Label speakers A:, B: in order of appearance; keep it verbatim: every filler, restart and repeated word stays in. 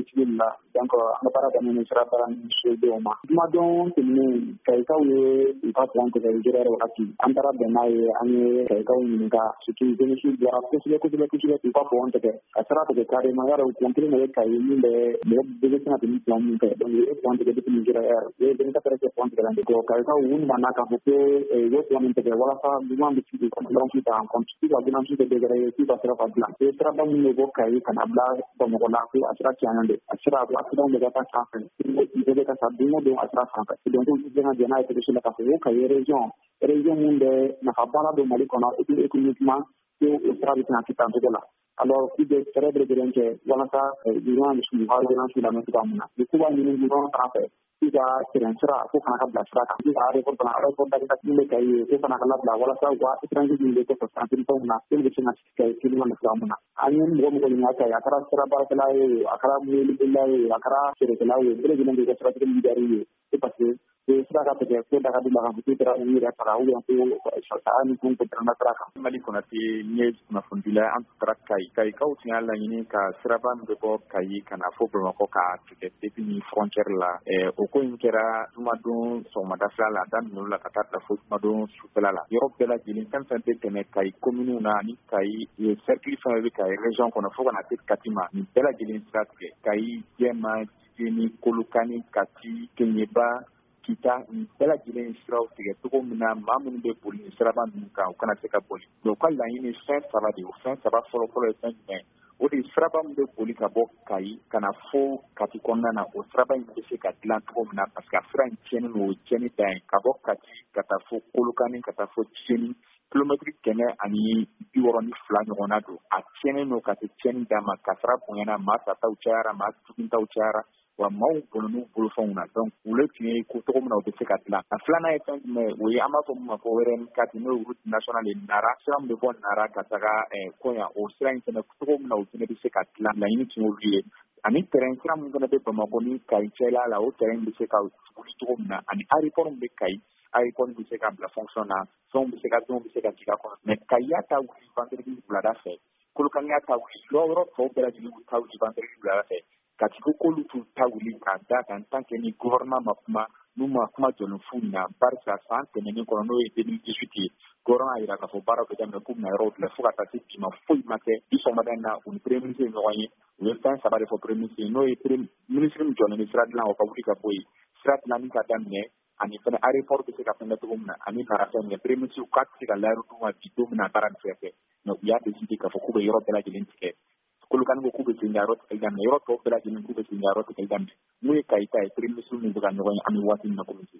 A: civil la donc an bara da ni sira bara ni so ma kuma don tuni kai ka ye ka plan ko da jira wakati an bara da na ye an ye kai ka ni ka su ni su da ko su ko su ko su ko ko on te asara te kare ma yaro kontri ne kai ni le le de na ni plan ni ka don ye point de ni jira ye de ka tere point de la ko kai ka un mana ka ko e yo plan te wala fa duman de ci ko don ci ta kon ci da duman ci de de re ci ba sara fa plan e tra ba mu ne ko kai kana bla ko mo la ko asara ci anande asara ko asara de ka ta fa ni de ka sa dumo do asara fa ka donc ko de na de na te la ka ko kai region region munde na fa bala do mali kono économiquement que o trabalho na kita toda alors qui de cerebro durante wala sa durant le jour durant la nuit comme na du coup on nous durant après qui va transférer ko kana ka blasra ka qui va report na report da ka ni kai ko kana ka la wala sa wa transit ni ko ko santin ko na ke de na kai ki ni na kuma na anyen mo mo ni aka ya kara sera ba kala ye akara mo ni billahi akara sere kala ye bele ni ko sera ni dari ye parce que sera ka te ko da ka dula ka buti tra ni ra para u ko sa ni ko ko tra tra ka
B: mali ko na ti nye na fundila an tra kai kai ka uti ala ni ka sera ba de ko kai kana fo pro ko ka te te ni frontière la e o ko inkera tuma don so madasa la dan no la ka ta fo tuma don su la la europe de la jini kan san te ne kai commune na ni kai e cercle fa be kai région ko na fo na te katima ni de la jini strat kai jema ni kolukani kati kenyeba kita bela jile israel tige tuko mina mamun be poli israel nka ukana teka poli donc la yini fin ça va de fin ça va folo folo fin mais o de israel be poli ka bo kai kana fo kati konna na o israel be se ka plan tuko mina parce que afra tiene no tiene tan ka bo kati kata fo kolokani kata fo tiene kilometre kene ani biworo ni fla nyona do a tiene no kati tiene dama kasra ponyana ma ta uchara ma tukinta uchara wa mau bonu bulu fona donc ule ki ko to mo na o te katla aflana e tan me we ama to mo ko weren kati no route nationale nara sam de bon nara kataka e ko ya o sran tan ko to mo na o te se katla la ini ti mo vie ani terrain kram mo na be to mo ko ni kai chela la o terrain de se ka o to mo na ani ari por mo be kai ari por mo se ka la fonctionna son be se ka ton be se ka ti ka ko me kai ya ta o vendredi pour la fe ko lo kan ya ta o loro fo be la di o ta o vendredi pour la fe katika kolutu tawuli kanda kan tanke ni gouvernement mapuma numa kuma jonu funa barsa sante ni ko no e deux mille dix-huit gouvernement ira ka fo bara ko jamna kum na road la fuka ta ti ma foi make di so madana un premier ministre no wani le temps ça va de fo premier ministre no e premier ministre mi jonu ni strat la o ka ka boy strat la ni ka damne ani fana aéroport ke ka fana to gumna ani para fa ni premier ministre ka ti ka la rutu ma ti to na taran fefe no ya décidé ka fo ko be yoro de la gelentike kulukan ko kube singarot kay gam yoro to bela jinin kube singarot kay gam muy kay tay premier ministre ni bukan no ami watin na ko